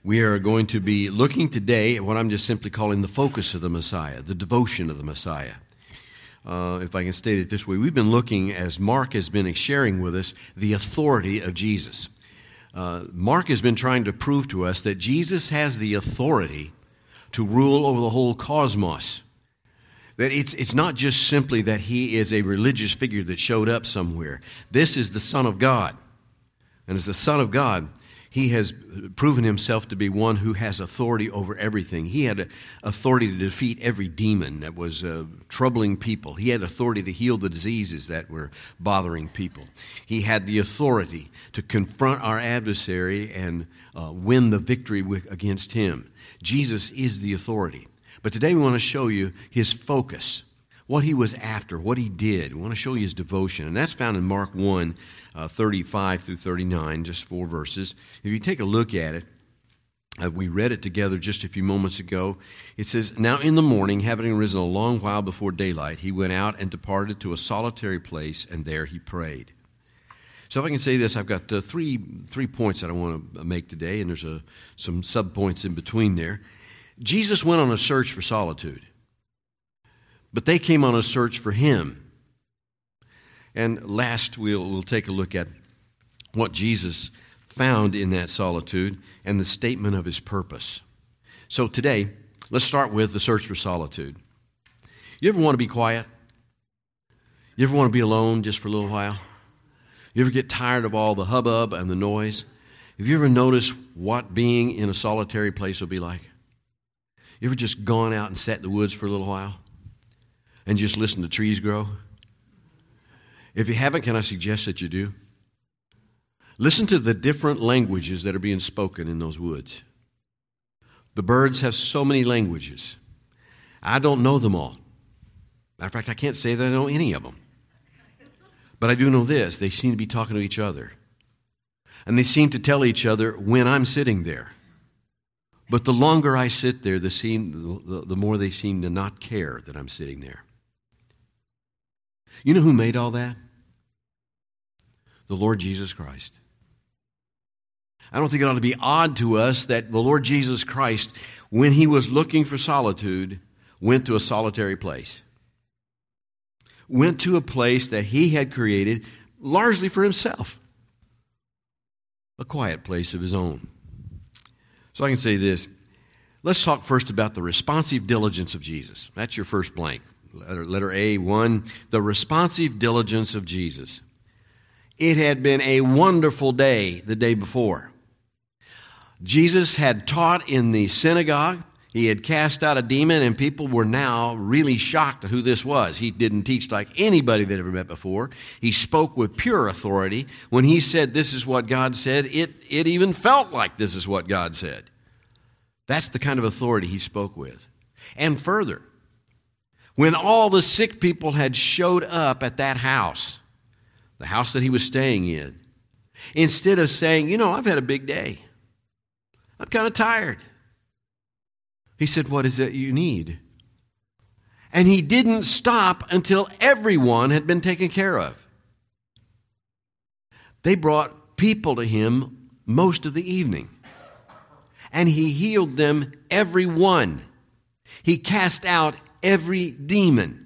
We are going to be looking today at what I'm just simply calling the focus of the Messiah, the devotion of the Messiah. If I can state it this way, we've been looking, as Mark has been sharing with us, the authority of Jesus. Mark has been trying to prove to us that Jesus has the authority to rule over the whole cosmos. That it's not just simply that he is a religious figure that showed up somewhere. This is the Son of God. And as the Son of God, he has proven himself to be one who has authority over everything. He had authority to defeat every demon that was troubling people. He had authority to heal the diseases that were bothering people. He had the authority to confront our adversary and win the victory against him. Jesus is the authority. But today we want to show you his focus, what he was after, what he did. We want to show you his devotion. And that's found in Mark 1, 35 through 39, just 4 verses. If you take a look at it, we read it together just a few moments ago. It says, "Now in the morning, having arisen a long while before daylight, he went out and departed to a solitary place, and there he prayed." So if I can say this, I've got three points that I want to make today, and there's some sub-points in between there. Jesus went on a search for solitude, but they came on a search for him. And last, we'll take a look at what Jesus found in that solitude and the statement of his purpose. So today, let's start with the search for solitude. You ever want to be quiet? You ever want to be alone just for a little while? You ever get tired of all the hubbub and the noise? Have you ever noticed what being in a solitary place will be like? You ever just gone out and sat in the woods for a little while and just listen to trees grow? If you haven't, can I suggest that you do? Listen to the different languages that are being spoken in those woods. The birds have so many languages. I don't know them all. Matter of fact, I can't say that I know any of them. But I do know this: they seem to be talking to each other. And they seem to tell each other when I'm sitting there. But the longer I sit there, the more they seem to not care that I'm sitting there. You know who made all that? The Lord Jesus Christ. I don't think it ought to be odd to us that the Lord Jesus Christ, when he was looking for solitude, went to a solitary place. Went to a place that he had created largely for himself. A quiet place of his own. So I can say this. Let's talk first about the responsive diligence of Jesus. That's your first blank. Letter A, 1, the responsive diligence of Jesus. It had been a wonderful day the day before. Jesus had taught in the synagogue. He had cast out a demon, and people were now really shocked at who this was. He didn't teach like anybody they'd ever met before. He spoke with pure authority. When he said this is what God said, it even felt like this is what God said. That's the kind of authority he spoke with. And further, when all the sick people had showed up at that house, the house that he was staying in, instead of saying, I've had a big day. I'm kind of tired. He said, what is it you need? And he didn't stop until everyone had been taken care of. They brought people to him most of the evening. And he healed them, every one. He cast out every demon.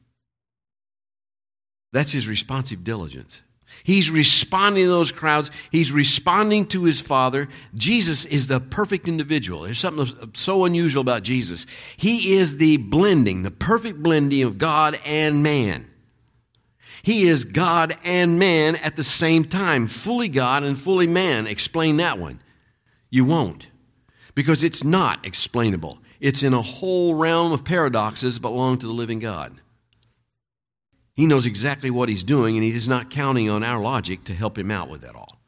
That's his responsive diligence. He's responding to those crowds. He's responding to his Father. Jesus is the perfect individual. There's something so unusual about Jesus. He is the perfect blending of God and man. He is God and man at the same time, fully God and fully man. Explain that one. You won't, because it's not explainable. It's in a whole realm of paradoxes belong to the living God. He knows exactly what he's doing, and he is not counting on our logic to help him out with that all.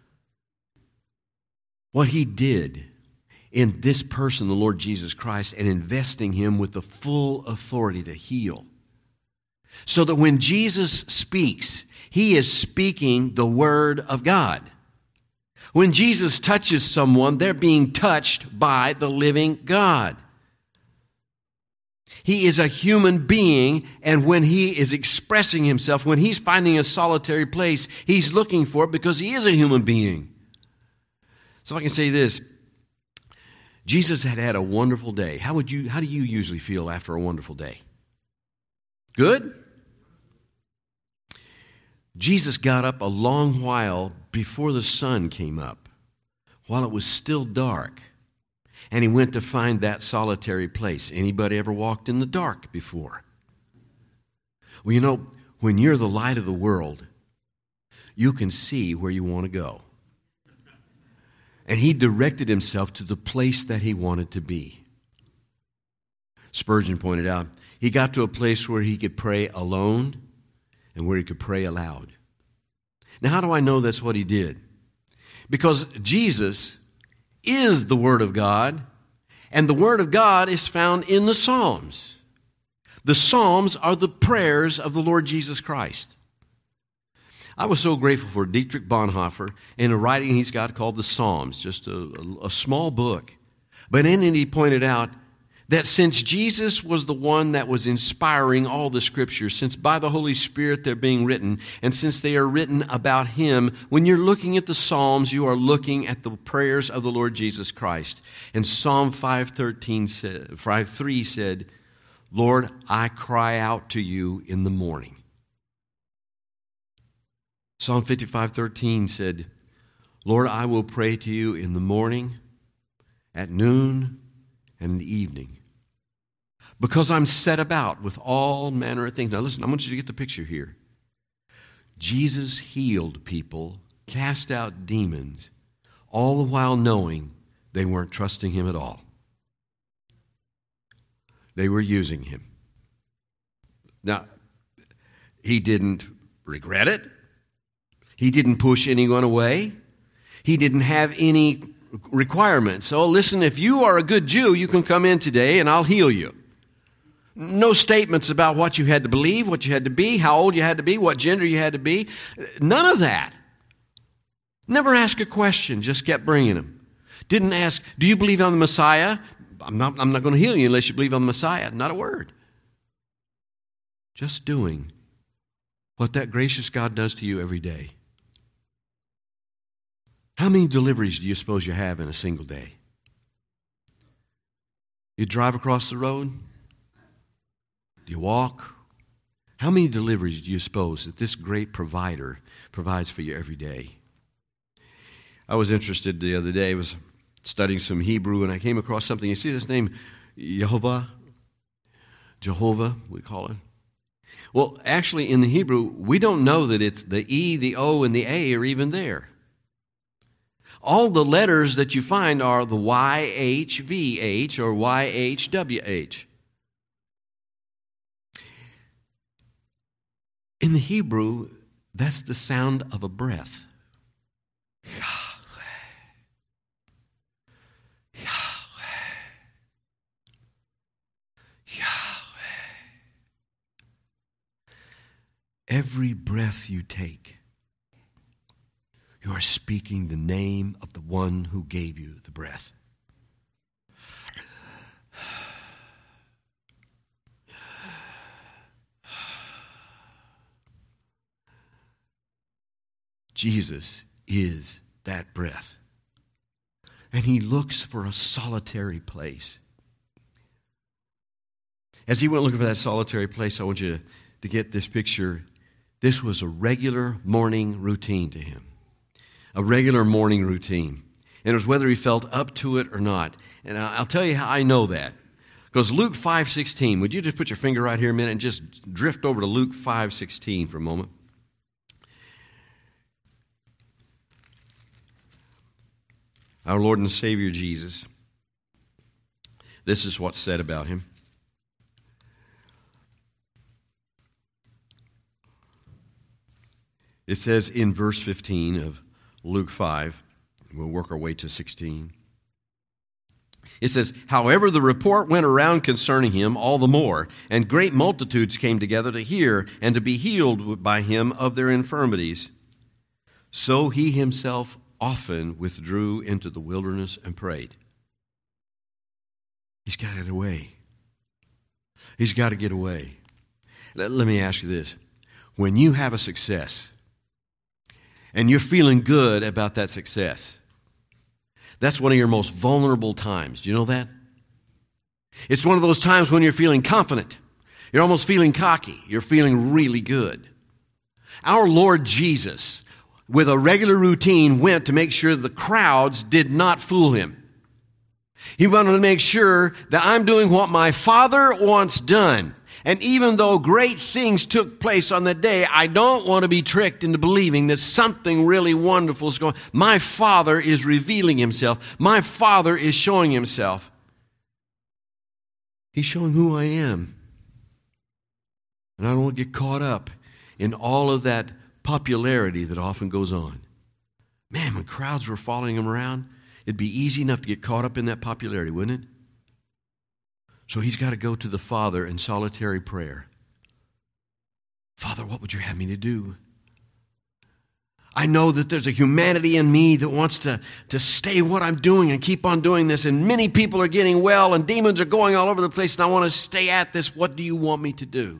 What he did in this person, the Lord Jesus Christ, and investing him with the full authority to heal. So that when Jesus speaks, he is speaking the word of God. When Jesus touches someone, they're being touched by the living God. He is a human being, and when he is expressing himself, when he's finding a solitary place, he's looking for it because he is a human being. So I can say this. Jesus had had a wonderful day. How do you usually feel after a wonderful day? Good? Jesus got up a long while before the sun came up, while it was still dark, and he went to find that solitary place. Anybody ever walked in the dark before? Well, you know, when you're the light of the world, you can see where you want to go. And he directed himself to the place that he wanted to be. Spurgeon pointed out, he got to a place where he could pray alone and where he could pray aloud. Now, how do I know that's what he did? Because Jesus is the Word of God, and the Word of God is found in the Psalms. The Psalms are the prayers of the Lord Jesus Christ. I was so grateful for Dietrich Bonhoeffer in a writing he's got called the Psalms, just a small book. But in it he pointed out that since Jesus was the one that was inspiring all the Scriptures, since by the Holy Spirit they're being written, and since they are written about Him, when you're looking at the Psalms, you are looking at the prayers of the Lord Jesus Christ. And Psalm 5:3 said, Lord, I cry out to you in the morning. Psalm 55:13 said, Lord, I will pray to you in the morning, at noon, and in the evening, because I'm set about with all manner of things. Now listen, I want you to get the picture here. Jesus healed people, cast out demons, all the while knowing they weren't trusting Him at all. They were using Him. Now, He didn't regret it. He didn't push anyone away. He didn't have any requirements. Oh, listen, if you are a good Jew, you can come in today and I'll heal you. No statements about what you had to believe, what you had to be, how old you had to be, what gender you had to be. None of that. Never asked a question, just kept bringing them. Didn't ask, do you believe on the Messiah? I'm not going to heal you unless you believe on the Messiah. Not a word. Just doing what that gracious God does to you every day. How many deliveries do you suppose you have in a single day? You drive across the road? Do you walk? How many deliveries do you suppose that this great provider provides for you every day? I was interested the other day. I was studying some Hebrew, and I came across something. You see this name, Jehovah, we call it. Well, actually, in the Hebrew, we don't know that it's the E, the O, and the A are even there. All the letters that you find are the YHVH or YHWH. In the Hebrew, that's the sound of a breath. Yahweh. Yahweh. Yahweh. Every breath you take, you are speaking the name of the one who gave you the breath. Jesus is that breath. And He looks for a solitary place. As He went looking for that solitary place, I want you to get this picture. This was a regular morning routine to Him. A regular morning routine. And it was whether He felt up to it or not. And I'll tell you how I know that. Because Luke 5:16, would you just put your finger right here a minute and just drift over to Luke 5:16 for a moment? Our Lord and Savior Jesus. This is what's said about Him. It says in verse 15 of Luke 5, we'll work our way to 16. It says, however, the report went around concerning Him all the more, and great multitudes came together to hear and to be healed by Him of their infirmities. So He Himself often withdrew into the wilderness and prayed. He's got to get away. He's got to get away. Let me ask you this. When you have a success, and you're feeling good about that success, That's one of your most vulnerable times. Do you know that? It's one of those times when you're feeling confident. You're almost feeling cocky. You're feeling really good. Our Lord Jesus, with a regular routine, went to make sure the crowds did not fool him. He wanted to make sure that I'm doing what my Father wants done. And even though great things took place on that day, I don't want to be tricked into believing that something really wonderful is going on. My Father is revealing himself. My Father is showing himself. He's showing who I am. And I don't want to get caught up in all of that popularity that often goes on. Man, when crowds were following him around, it'd be easy enough to get caught up in that popularity, wouldn't it? So he's got to go to the Father in solitary prayer. Father, what would you have me to do? I know that there's a humanity in me that wants to stay what I'm doing and keep on doing this. And many people are getting well and demons are going all over the place. And I want to stay at this. What do you want me to do?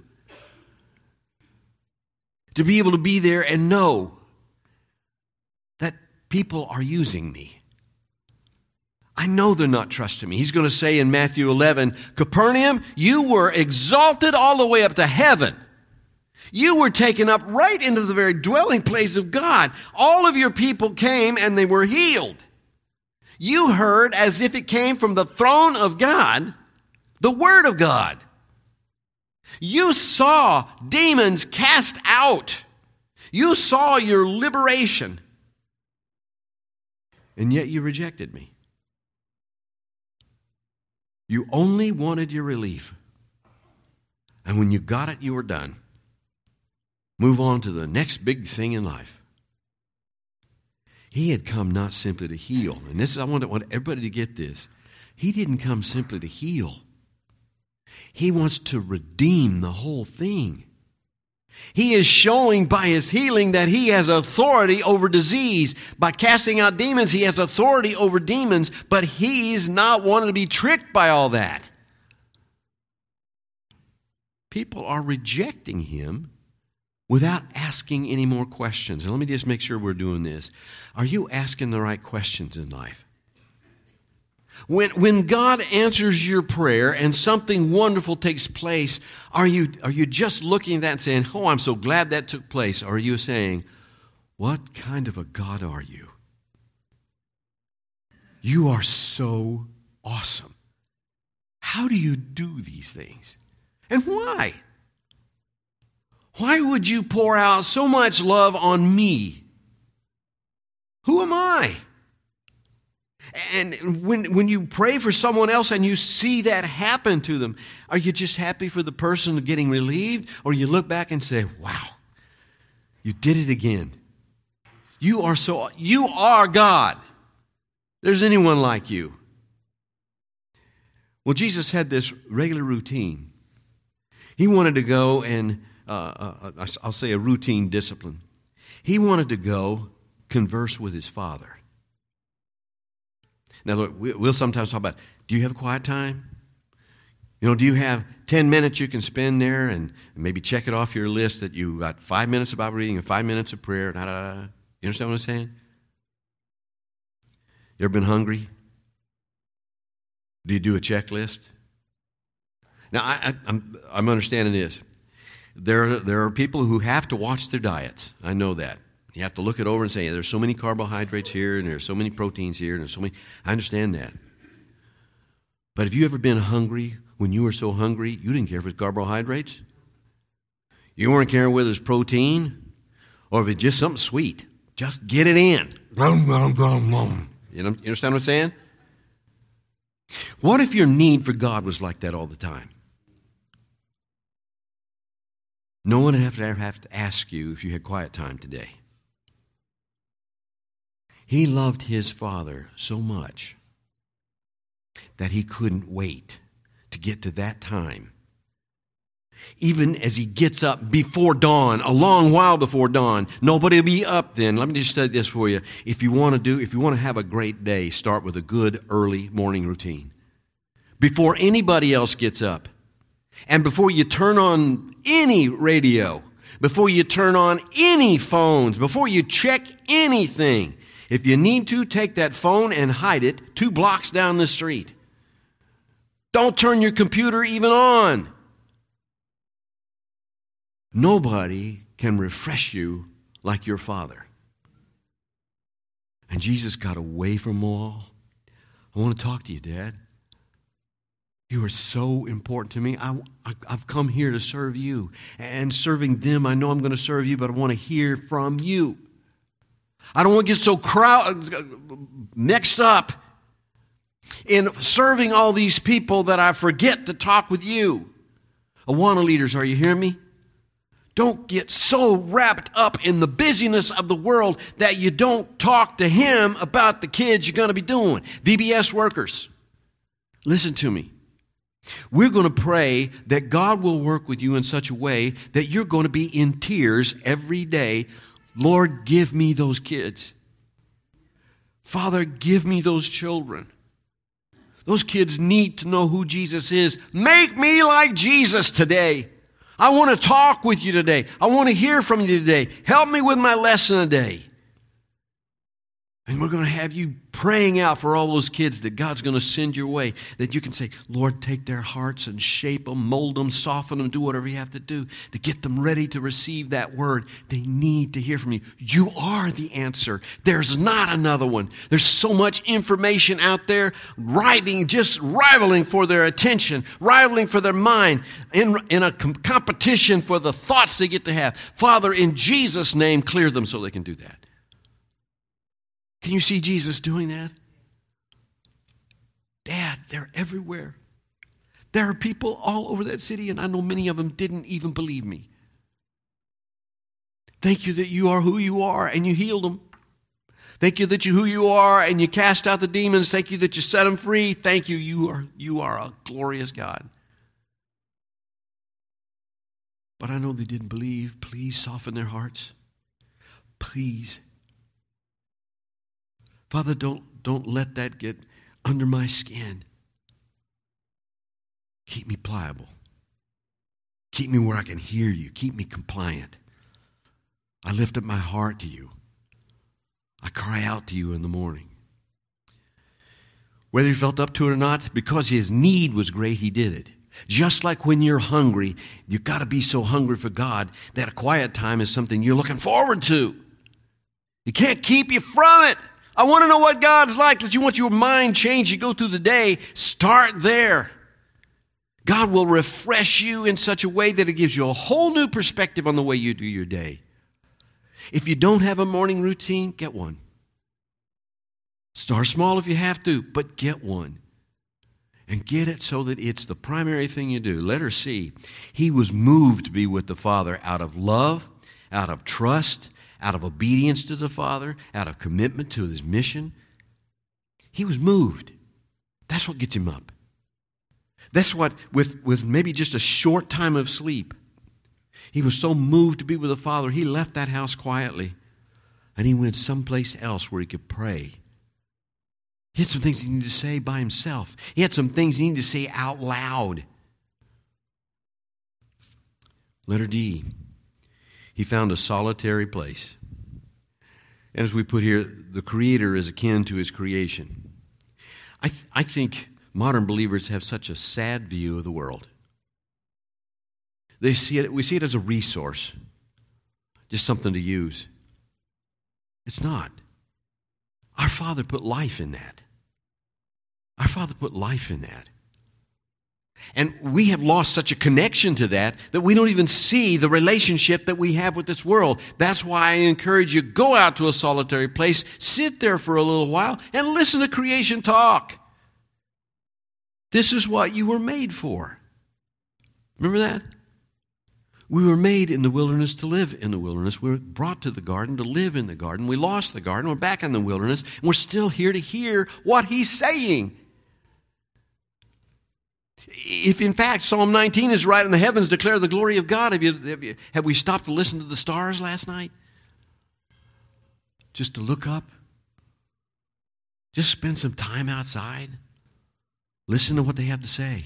To be able to be there and know that people are using me. I know they're not trusting me. He's going to say in Matthew 11, Capernaum, you were exalted all the way up to heaven. You were taken up right into the very dwelling place of God. All of your people came and they were healed. You heard, as if it came from the throne of God, the word of God. You saw demons cast out. You saw your liberation. And yet you rejected me. You only wanted your relief. And when you got it, you were done. Move on to the next big thing in life. He had come not simply to heal. And this, I want everybody to get this. He didn't come simply to heal. He wants to redeem the whole thing. He is showing by his healing that he has authority over disease. By casting out demons, he has authority over demons, but he's not wanting to be tricked by all that. People are rejecting him without asking any more questions. And let me just make sure we're doing this. Are you asking the right questions in life? When God answers your prayer and something wonderful takes place, are you just looking at that and saying, oh, I'm so glad that took place? Or are you saying, what kind of a God are you? You are so awesome. How do you do these things? And why? Why would you pour out so much love on me? Who am I? And when you pray for someone else and you see that happen to them, are you just happy for the person getting relieved? Or you look back and say, wow, you did it again. You are God. There's anyone like you. Well, Jesus had this regular routine. He wanted to go and, I'll say a routine discipline. He wanted to go converse with his Father. Now, look, we'll sometimes talk about, do you have a quiet time? You know, do you have 10 minutes you can spend there and maybe check it off your list that you got 5 minutes of Bible reading and 5 minutes of prayer? Da, da, da. You understand what I'm saying? You ever been hungry? Do you do a checklist? Now, I'm understanding this. There are people who have to watch their diets. I know that. You have to look it over and say, there's so many carbohydrates here, and there's so many proteins here, and there's so many. I understand that. But have you ever been hungry when you were so hungry, you didn't care if it was carbohydrates? You weren't caring whether it's protein or if it's just something sweet. Just get it in. You understand what I'm saying? What if your need for God was like that all the time? No one would have to ask you if you had quiet time today. He loved his Father so much that he couldn't wait to get to that time. Even as he gets up before dawn, a long while before dawn, nobody will be up then. Let me just say this for you. If you want to have a great day, start with a good early morning routine. Before anybody else gets up. And before you turn on any radio, before you turn on any phones, before you check anything, If you need to, take that phone and hide it 2 blocks down the street. Don't turn your computer even on. Nobody can refresh you like your Father. And Jesus got away from them all. I want to talk to you, Dad. You are so important to me. I've come here to serve you. And serving them, I know I'm going to serve you, but I want to hear from you. I don't want to get so mixed up in serving all these people that I forget to talk with you. Awana leaders, are you hearing me? Don't get so wrapped up in the busyness of the world that you don't talk to him about the kids you're going to be doing. VBS workers, listen to me. We're going to pray that God will work with you in such a way that you're going to be in tears every day. Lord, give me those kids. Father, give me those children. Those kids need to know who Jesus is. Make me like Jesus today. I want to talk with you today. I want to hear from you today. Help me with my lesson today. And we're going to have you praying out for all those kids that God's going to send your way, that you can say, Lord, take their hearts and shape them, mold them, soften them, do whatever you have to do to get them ready to receive that word. They need to hear from you. You are the answer. There's not another one. There's so much information out there, just rivaling for their attention, rivaling for their mind, in a competition for the thoughts they get to have. Father, in Jesus' name, clear them so they can do that. Can you see Jesus doing that? Dad, they're everywhere. There are people all over that city, and I know many of them didn't even believe me. Thank you that you are who you are, and you healed them. Thank you that you're who you are, and you cast out the demons. Thank you that you set them free. Thank you, you are a glorious God. But I know they didn't believe. Please soften their hearts. Please. Father, don't let that get under my skin. Keep me pliable. Keep me where I can hear you. Keep me compliant. I lift up my heart to you. I cry out to you in the morning. Whether he felt up to it or not, because his need was great, he did it. Just like when you're hungry, you've got to be so hungry for God that a quiet time is something you're looking forward to. He can't keep you from it. I want to know what God's like. If you want your mind changed, you go through the day, start there. God will refresh you in such a way that it gives you a whole new perspective on the way you do your day. If you don't have a morning routine, get one. Start small if you have to, but get one. And get it so that it's the primary thing you do. Letter C, he was moved to be with the Father out of love, out of trust, out of obedience to the Father, out of commitment to his mission. He was moved. That's what gets him up. That's what, with maybe just a short time of sleep, he was so moved to be with the Father, he left that house quietly, and he went someplace else where he could pray. He had some things he needed to say by himself. He had some things he needed to say out loud. Letter D, he found a solitary place. And as we put here, the Creator is akin to his creation. I think modern believers have such a sad view of the world. We see it as a resource, just something to use. It's not. Our Father put life in that. Our Father put life in that. And we have lost such a connection to that we don't even see the relationship that we have with this world. That's why I encourage you, go out to a solitary place, sit there for a little while, and listen to creation talk. This is what you were made for. Remember that? We were made in the wilderness to live in the wilderness. We were brought to the garden to live in the garden. We lost the garden. We're back in the wilderness. And we're still here to hear what he's saying. If in fact Psalm 19 is right and the heavens declare the glory of God, have we stopped to listen to the stars last night? Just to look up? Just spend some time outside? Listen to what they have to say.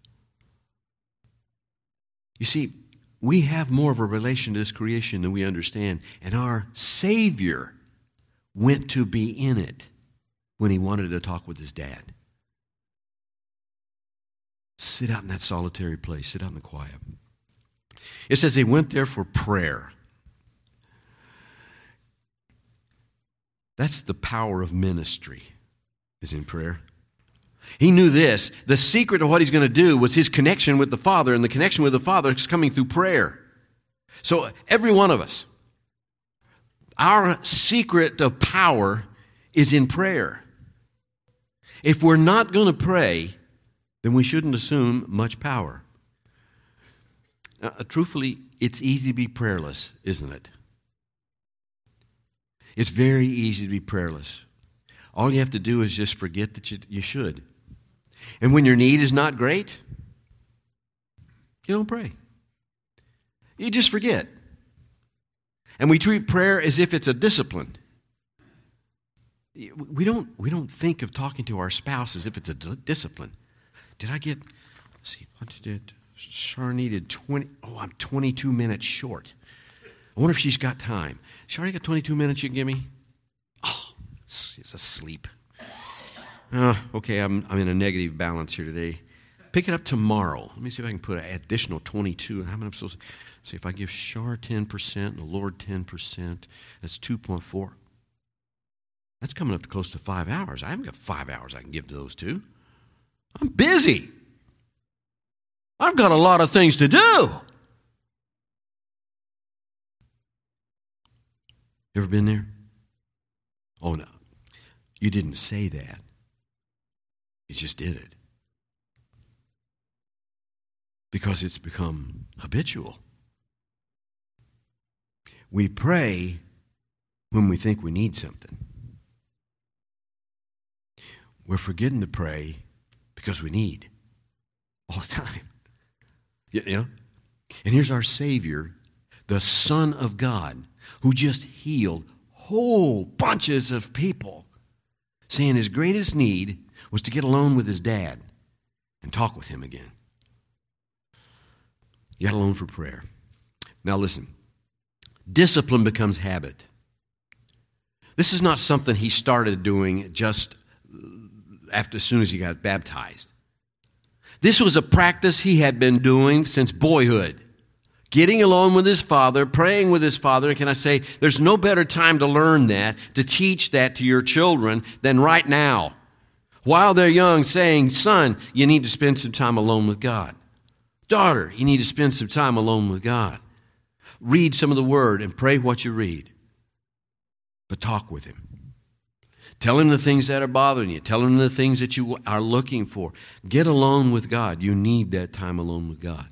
You see, we have more of a relation to this creation than we understand. And our Savior went to be in it when he wanted to talk with his dad. Sit out in that solitary place. Sit out in the quiet. It says they went there for prayer. That's the power of ministry, is in prayer. He knew this. The secret of what he's going to do was his connection with the Father, and the connection with the Father is coming through prayer. So every one of us, our secret of power is in prayer. If we're not going to pray, then we shouldn't assume much power. Truthfully, it's easy to be prayerless, isn't it? It's very easy to be prayerless. All you have to do is just forget that you should. And when your need is not great, you don't pray. You just forget. And we treat prayer as if it's a discipline. We don't think of talking to our spouse as if it's a discipline. Did I get, let's see, what did Char needed 20, I'm 22 minutes short. I wonder if she's got time. Char, you got 22 minutes you can give me? Oh, she's asleep. Okay, I'm in a negative balance here today. Pick it up tomorrow. Let me see if I can put an additional 22. How many I'm supposed to see if I give Char 10% and the Lord 10%, that's 2.4. That's coming up to close to 5 hours. I haven't got 5 hours I can give to those two. I'm busy. I've got a lot of things to do. Ever been there? Oh, no. You didn't say that. You just did it. Because it's become habitual. We pray when we think we need something. We're forgetting to pray because we need all the time. You know? And here's our Savior, the Son of God, who just healed whole bunches of people, saying his greatest need was to get alone with his dad and talk with him again. He got alone for prayer. Now listen, discipline becomes habit. This is not something he started doing just as soon as he got baptized. This was a practice he had been doing since boyhood. Getting alone with his father, praying with his father. And can I say, there's no better time to learn that, to teach that to your children than right now. While they're young, saying, son, you need to spend some time alone with God. Daughter, you need to spend some time alone with God. Read some of the Word and pray what you read. But talk with Him. Tell Him the things that are bothering you. Tell Him the things that you are looking for. Get alone with God. You need that time alone with God.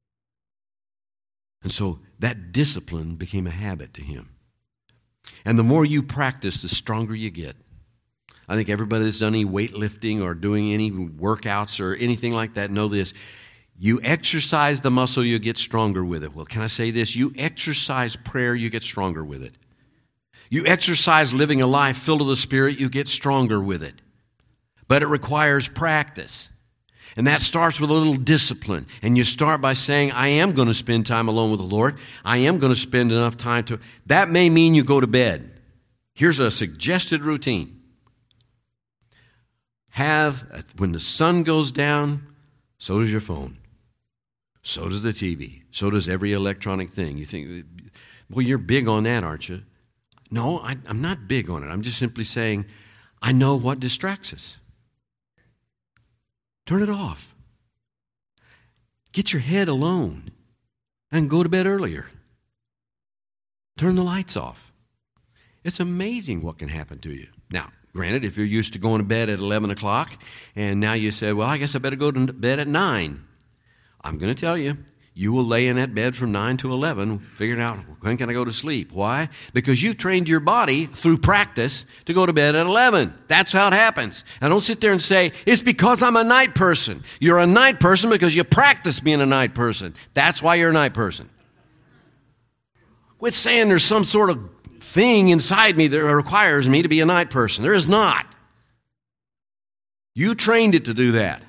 And so that discipline became a habit to him. And the more you practice, the stronger you get. I think everybody that's done any weightlifting or doing any workouts or anything like that know this. You exercise the muscle, you get stronger with it. Well, can I say this? You exercise prayer, you get stronger with it. You exercise living a life filled with the Spirit, you get stronger with it. But it requires practice. And that starts with a little discipline. And you start by saying, I am going to spend time alone with the Lord. I am going to spend enough time to... That may mean you go to bed. Here's a suggested routine. When the sun goes down, so does your phone. So does the TV. So does every electronic thing. You think, well, you're big on that, aren't you? No, I'm not big on it. I'm just simply saying, I know what distracts us. Turn it off. Get your head alone and go to bed earlier. Turn the lights off. It's amazing what can happen to you. Now, granted, if you're used to going to bed at 11 o'clock and now you say, well, I guess I better go to bed at 9. I'm going to tell you, you will lay in that bed from 9 to 11 figuring out, when can I go to sleep? Why? Because you've trained your body through practice to go to bed at 11. That's how it happens. Now don't sit there and say, it's because I'm a night person. You're a night person because you practice being a night person. That's why you're a night person. Quit saying there's some sort of thing inside me that requires me to be a night person. There is not. You trained it to do that.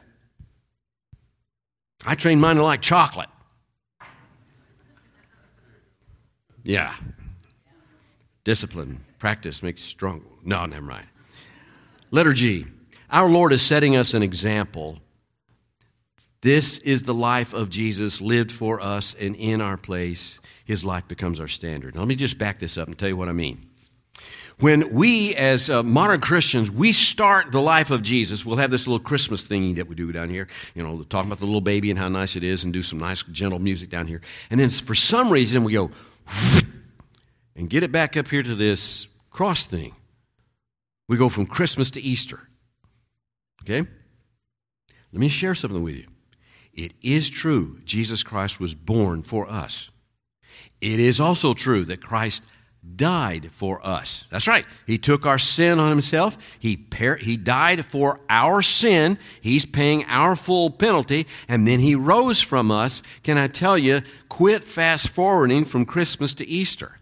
I trained mine to like chocolate. Yeah. Discipline, Practice makes strong. No, never mind. Letter G. Our Lord is setting us an example. This is the life of Jesus lived for us and in our place. His life becomes our standard. Now, let me just back this up and tell you what I mean. When we, as modern Christians, we start the life of Jesus, we'll have this little Christmas thingy that we do down here, talking about the little baby and how nice it is and do some nice, gentle music down here. And then for some reason, we go and get it back up here to this cross thing. We go from Christmas to Easter. Okay? Let me share something with you. It is true Jesus Christ was born for us. It is also true that Christ died for us. That's right. He took our sin on himself. He died for our sin. He's paying our full penalty, and then he rose from us. Can I tell you, quit fast forwarding from Christmas to Easter.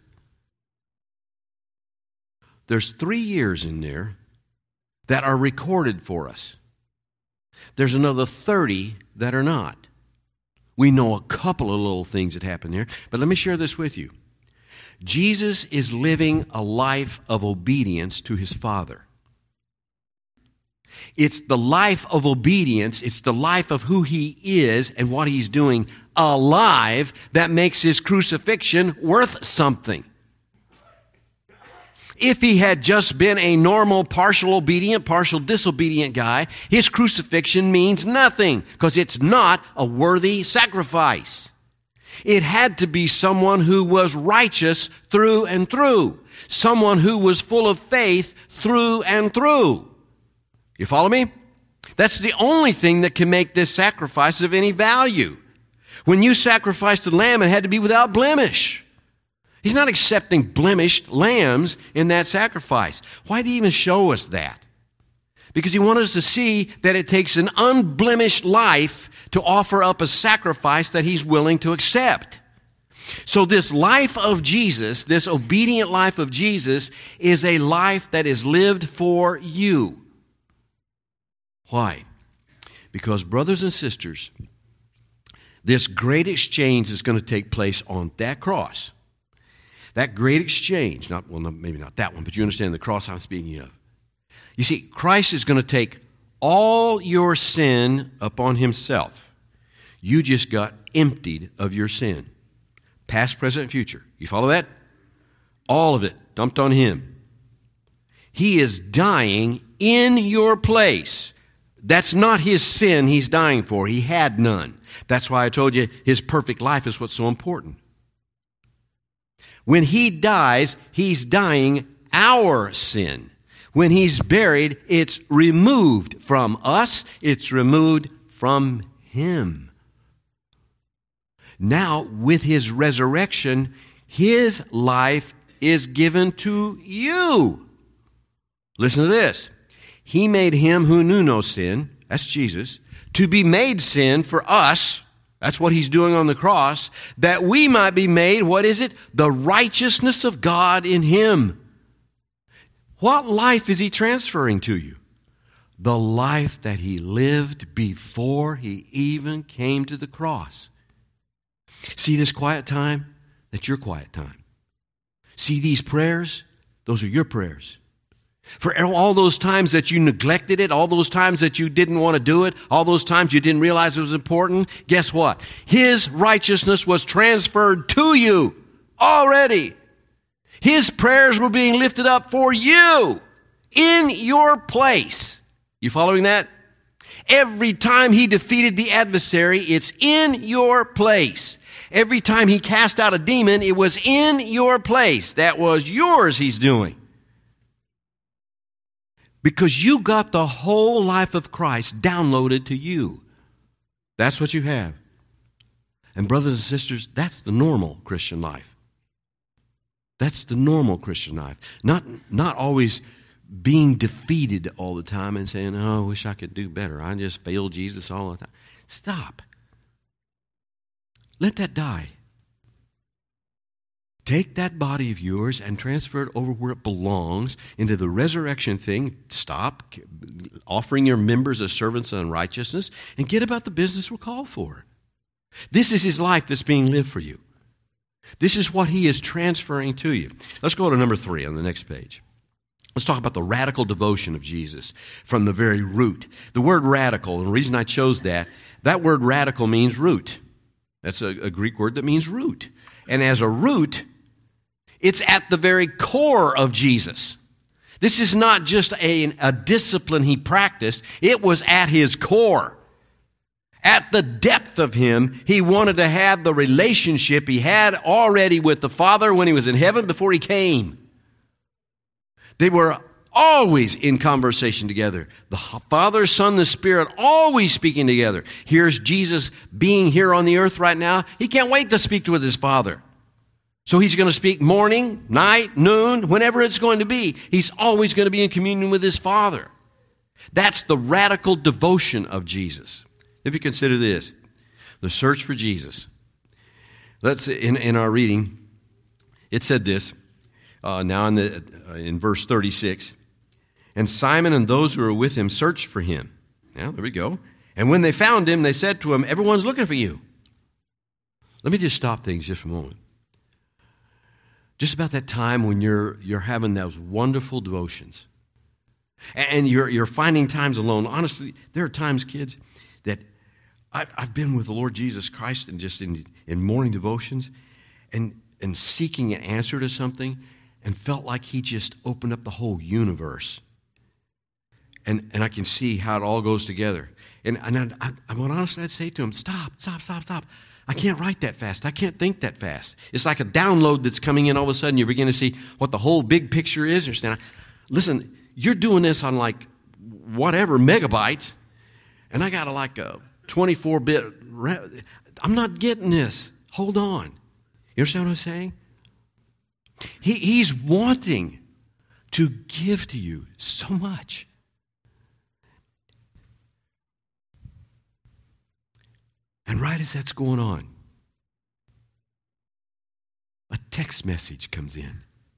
There's 3 years in there that are recorded for us. There's another 30 that are not. We know a couple of little things that happen there, but let me share this with you. Jesus is living a life of obedience to his Father. It's the life of obedience, it's the life of who he is and what he's doing alive that makes his crucifixion worth something. If he had just been a normal, partial obedient, partial disobedient guy, his crucifixion means nothing because it's not a worthy sacrifice. It had to be someone who was righteous through and through, someone who was full of faith through and through. You follow me? That's the only thing that can make this sacrifice of any value. When you sacrificed a lamb, it had to be without blemish. He's not accepting blemished lambs in that sacrifice. Why did he even show us that? Because he wanted us to see that it takes an unblemished life to offer up a sacrifice that he's willing to accept. So this life of Jesus, this obedient life of Jesus, is a life that is lived for you. Why? Because, brothers and sisters, this great exchange is going to take place on that cross. That great exchange, maybe not that one, but you understand the cross I'm speaking of. You see, Christ is going to take all your sin upon himself. You just got emptied of your sin. Past, present, and future. You follow that? All of it dumped on him. He is dying in your place. That's not his sin he's dying for. He had none. That's why I told you his perfect life is what's so important. When he dies, he's dying our sin. When he's buried, it's removed from us. It's removed from him. Now, with his resurrection, his life is given to you. Listen to this. He made him who knew no sin, that's Jesus, to be made sin for us. That's what he's doing on the cross, that we might be made, what is it? The righteousness of God in him. What life is he transferring to you? The life that he lived before he even came to the cross. See this quiet time? That's your quiet time. See these prayers? Those are your prayers. For all those times that you neglected it, all those times that you didn't want to do it, all those times you didn't realize it was important, guess what? His righteousness was transferred to you already. His prayers were being lifted up for you in your place. You following that? Every time he defeated the adversary, it's in your place. Every time he cast out a demon, it was in your place. That was yours he's doing. Because you got the whole life of Christ downloaded to you. That's what you have. And brothers and sisters, that's the normal Christian life. That's the normal Christian life. Not always being defeated all the time and saying, oh, I wish I could do better. I just failed Jesus all the time. Stop. Let that die. Take that body of yours and transfer it over where it belongs into the resurrection thing. Stop offering your members as servants of unrighteousness and get about the business we're called for. This is his life that's being lived for you. This is what he is transferring to you. Let's go to number 3 on the next page. Let's talk about the radical devotion of Jesus from the very root. The word radical, and the reason I chose that word radical means root. That's a Greek word that means root. And as a root, it's at the very core of Jesus. This is not just a discipline he practiced. It was at his core. At the depth of him, he wanted to have the relationship he had already with the Father when he was in heaven before he came. They were always in conversation together. The Father, Son, the Spirit, always speaking together. Here's Jesus being here on the earth right now. He can't wait to speak with his Father. So he's going to speak morning, night, noon, whenever it's going to be. He's always going to be in communion with his Father. That's the radical devotion of Jesus. If you consider this, the search for Jesus. Let's in our reading, it said this. Now in verse 36, and Simon and those who were with him searched for him. Now, there we go. And when they found him, they said to him, everyone's looking for you. Let me just stop things just for a moment. Just about that time when you're having those wonderful devotions, and you're finding times alone. Honestly, there are times, kids, that I've been with the Lord Jesus Christ and just in morning devotions and seeking an answer to something, and felt like he just opened up the whole universe. And I can see how it all goes together. And honestly, I'd say to him, stop. I can't write that fast. I can't think that fast. It's like a download that's coming in all of a sudden. You begin to see what the whole big picture is. Listen, you're doing this on like whatever megabytes, and I got a 24-bit. I'm not getting this. Hold on. You understand what I'm saying? He's wanting to give to you so much. And right as that's going on, a text message comes in.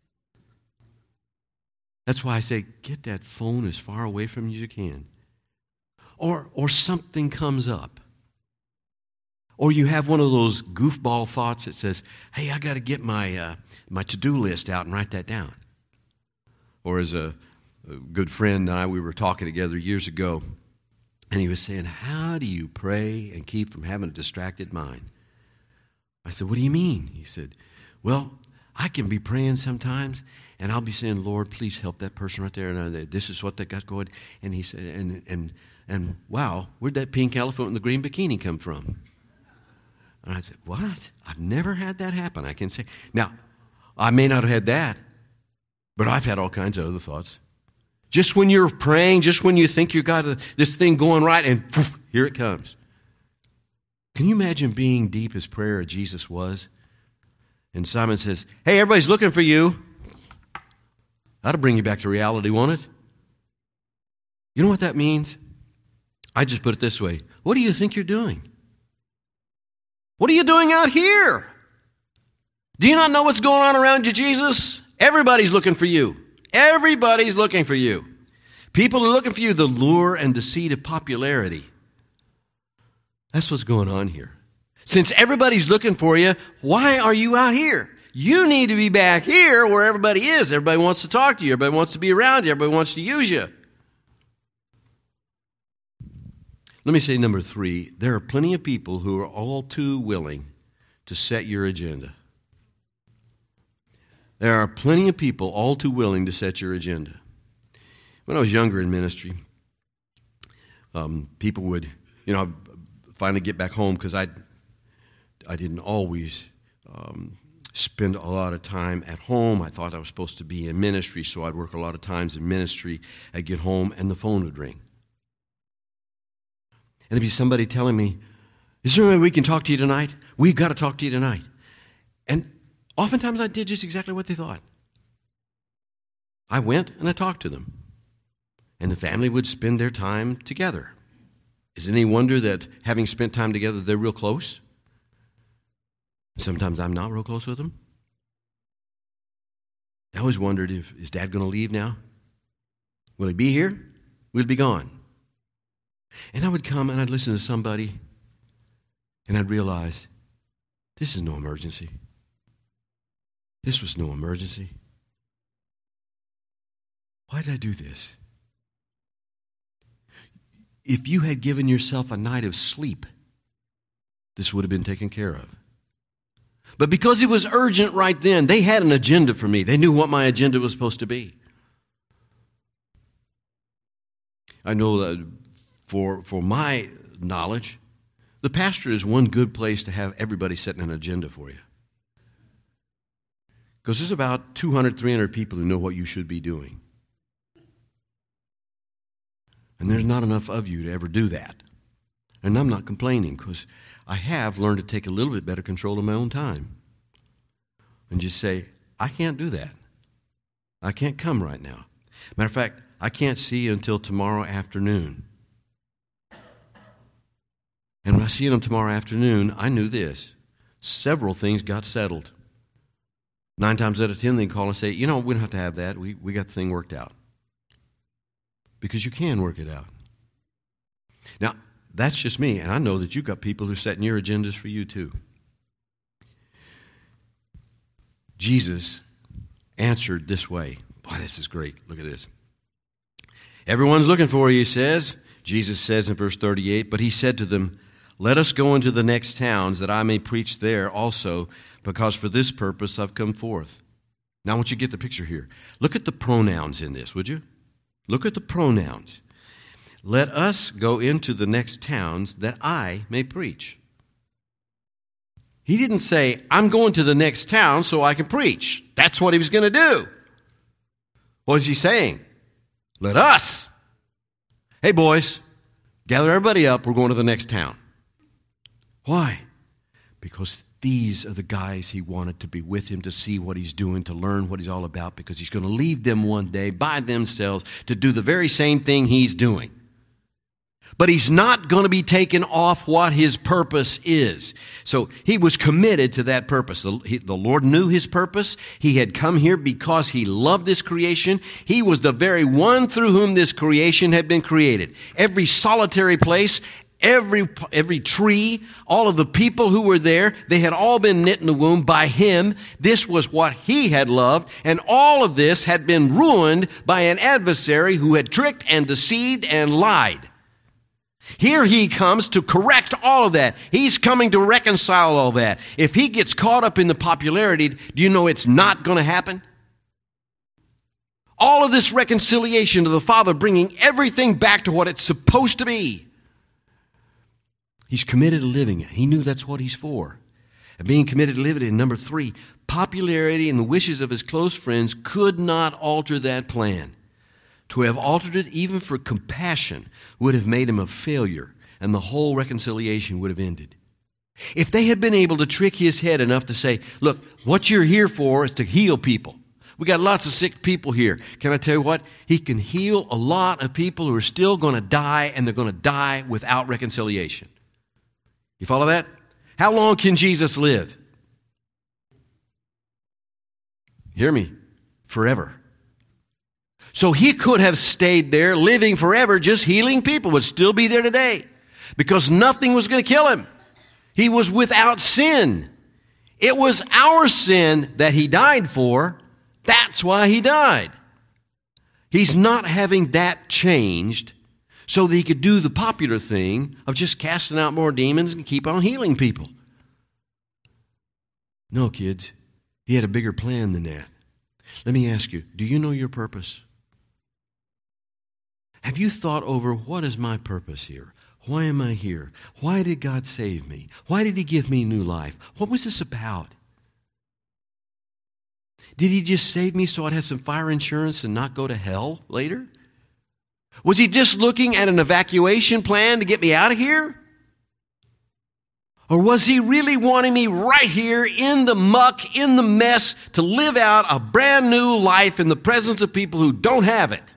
That's why I say, get that phone as far away from you as you can. Or something comes up. Or you have one of those goofball thoughts that says, hey, I got to get my to-do list out and write that down. Or as a good friend and I, we were talking together years ago, and he was saying, how do you pray and keep from having a distracted mind? I said, what do you mean? He said, well, I can be praying sometimes, and I'll be saying, Lord, please help that person right there. And this is what they got going. And he said, and wow, where'd that pink elephant in the green bikini come from? And I said, what? I've never had that happen. I can say. Now, I may not have had that, but I've had all kinds of other thoughts. Just when you're praying, just when you think you got this thing going right, and poof, here it comes. Can you imagine being deep as prayer as Jesus was? And Simon says, hey, everybody's looking for you. That'll bring you back to reality, won't it? You know what that means? I just put it this way. What do you think you're doing? What are you doing out here? Do you not know what's going on around you, Jesus? Everybody's looking for you. Everybody's looking for you. People are looking for you, the lure and deceit of popularity. That's what's going on here. Since everybody's looking for you, why are you out here? You need to be back here where everybody is. Everybody wants to talk to you. Everybody wants to be around you. Everybody wants to use you. Let me say number 3, there are plenty of people who are all too willing to set your agenda. There are plenty of people all too willing to set your agenda. When I was younger in ministry, people would, finally get back home because I didn't always spend a lot of time at home. I thought I was supposed to be in ministry, so I'd work a lot of times in ministry. I'd get home and the phone would ring. And it'd be somebody telling me, is there any way we can talk to you tonight? We've got to talk to you tonight. And oftentimes I did just exactly what they thought. I went and I talked to them. And the family would spend their time together. Is it any wonder that having spent time together, they're real close? Sometimes I'm not real close with them. I always wondered, is Dad going to leave now? Will he be here? Will he be gone? And I would come and I'd listen to somebody and I'd realize, this is no emergency. This was no emergency. Why did I do this? If you had given yourself a night of sleep, this would have been taken care of. But because it was urgent right then, they had an agenda for me. They knew what my agenda was supposed to be. I know that for my knowledge, the pastor is one good place to have everybody setting an agenda for you. Because there's about 200, 300 people who know what you should be doing. And there's not enough of you to ever do that. And I'm not complaining, because I have learned to take a little bit better control of my own time. And just say, I can't do that. I can't come right now. Matter of fact, I can't see you until tomorrow afternoon. And when I see them tomorrow afternoon, I knew this. Several things got settled. 9 times out of 10, they call and say, we don't have to have that. We got the thing worked out. Because you can work it out. Now, that's just me, and I know that you've got people who are setting your agendas for you too. Jesus answered this way. Boy, this is great. Look at this. Everyone's looking for you, he says. Jesus says in verse 38, but he said to them, let us go into the next towns that I may preach there also, because for this purpose I've come forth. Now I want you to get the picture here. Look at the pronouns in this, would you? Look at the pronouns. Let us go into the next towns that I may preach. He didn't say, I'm going to the next town so I can preach. That's what he was going to do. What is he saying? Let us. Hey, boys, gather everybody up. We're going to the next town. Why? Because these are the guys he wanted to be with him, to see what he's doing, to learn what he's all about, because he's going to leave them one day by themselves to do the very same thing he's doing. But he's not going to be taken off what his purpose is. So he was committed to that purpose. The Lord knew his purpose. He had come here because he loved this creation. He was the very one through whom this creation had been created. Every solitary place, every tree, all of the people who were there, they had all been knit in the womb by him. This was what he had loved, and all of this had been ruined by an adversary who had tricked and deceived and lied. Here he comes to correct all of that. He's coming to reconcile all that. If he gets caught up in the popularity, do you know it's not going to happen? All of this reconciliation to the Father, bringing everything back to what it's supposed to be. He's committed to living it. He knew that's what he's for. And being committed to living it, and number 3, popularity and the wishes of his close friends could not alter that plan. To have altered it even for compassion would have made him a failure, and the whole reconciliation would have ended. If they had been able to trick his head enough to say, look, what you're here for is to heal people. We got lots of sick people here. Can I tell you what? He can heal a lot of people who are still going to die, and they're going to die without reconciliation. You follow that? How long can Jesus live? Hear me. Forever. So he could have stayed there living forever, just healing people, would still be there today, because nothing was going to kill him. He was without sin. It was our sin that he died for. That's why he died. He's not having that changed so that he could do the popular thing of just casting out more demons and keep on healing people. No, kids, he had a bigger plan than that. Let me ask you, do you know your purpose? Have you thought over, what is my purpose here? Why am I here? Why did God save me? Why did he give me new life? What was this about? Did he just save me so I'd have some fire insurance and not go to hell later? Was he just looking at an evacuation plan to get me out of here? Or was he really wanting me right here in the muck, in the mess, to live out a brand new life in the presence of people who don't have it?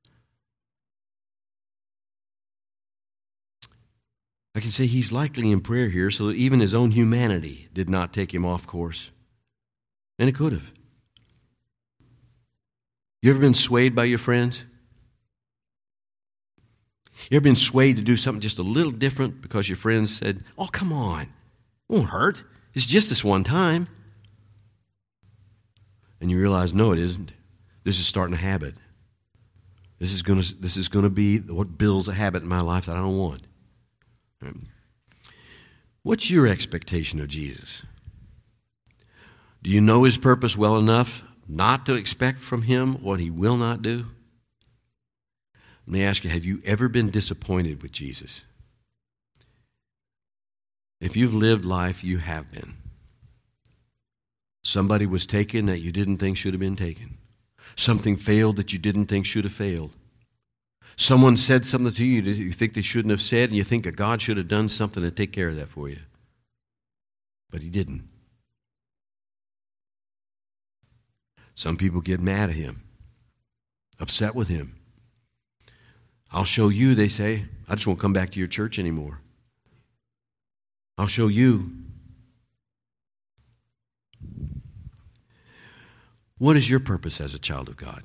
I can say he's likely in prayer here so that even his own humanity did not take him off course. And it could have. You ever been swayed by your friends? You ever been swayed to do something just a little different because your friends said, oh, come on, it won't hurt. It's just this one time. And you realize, no, it isn't. This is starting a habit. This is going to be what builds a habit in my life that I don't want. What's your expectation of Jesus? Do you know his purpose well enough not to expect from him what he will not do? Let me ask you, have you ever been disappointed with Jesus? If you've lived life, you have been. Somebody was taken that you didn't think should have been taken. Something failed that you didn't think should have failed. Someone said something to you that you think they shouldn't have said, and you think that God should have done something to take care of that for you. But he didn't. Some people get mad at him, upset with him. I'll show you, they say. I just won't come back to your church anymore. I'll show you. What is your purpose as a child of God?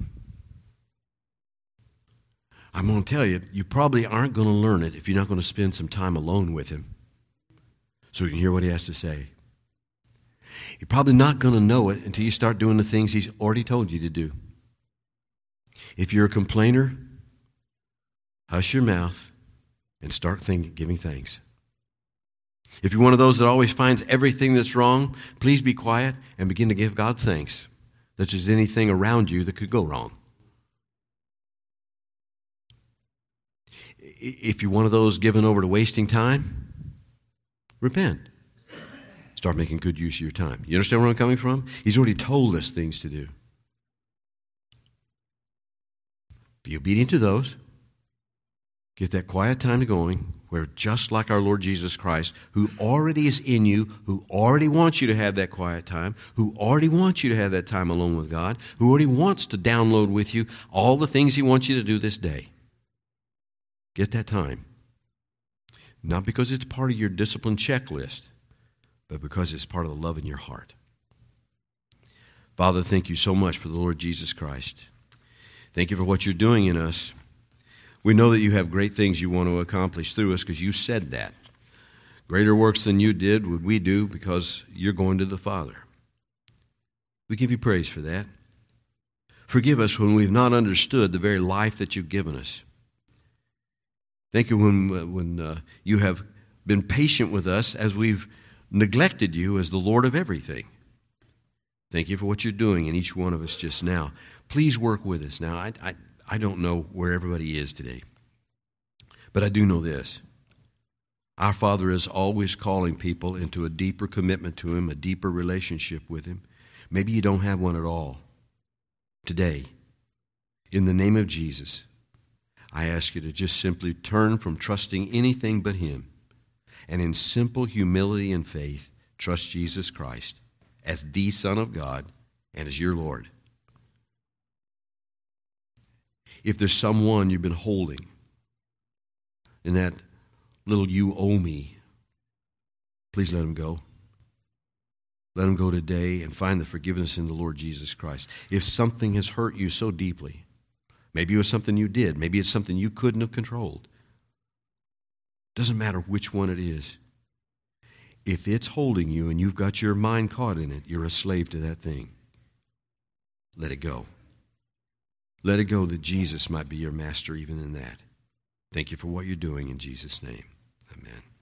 I'm going to tell you, you probably aren't going to learn it if you're not going to spend some time alone with him so you can hear what he has to say. You're probably not going to know it until you start doing the things he's already told you to do. If you're a complainer, hush your mouth and start giving thanks. If you're one of those that always finds everything that's wrong, please be quiet and begin to give God thanks that there's anything around you that could go wrong. If you're one of those given over to wasting time, repent. Start making good use of your time. You understand where I'm coming from? He's already told us things to do. Be obedient to those. Get that quiet time going where just like our Lord Jesus Christ, who already is in you, who already wants you to have that quiet time, who already wants you to have that time alone with God, who already wants to download with you all the things he wants you to do this day. Get that time. Not because it's part of your discipline checklist, but because it's part of the love in your heart. Father, thank you so much for the Lord Jesus Christ. Thank you for what you're doing in us. We know that you have great things you want to accomplish through us because you said that. Greater works than you did would we do because you're going to the Father. We give you praise for that. Forgive us when we've not understood the very life that you've given us. Thank you when you have been patient with us as we've neglected you as the Lord of everything. Thank you for what you're doing in each one of us just now. Please work with us. Now, I don't know where everybody is today, but I do know this. Our Father is always calling people into a deeper commitment to him, a deeper relationship with him. Maybe you don't have one at all. Today, in the name of Jesus, I ask you to just simply turn from trusting anything but him and in simple humility and faith, trust Jesus Christ as the Son of God and as your Lord. If there's someone you've been holding in that little you owe me, please let them go. Let them go today and find the forgiveness in the Lord Jesus Christ. If something has hurt you so deeply, maybe it was something you did, maybe it's something you couldn't have controlled. Doesn't matter which one it is. If it's holding you and you've got your mind caught in it, you're a slave to that thing. Let it go. Let it go that Jesus might be your master even in that. Thank you for what you're doing in Jesus' name. Amen.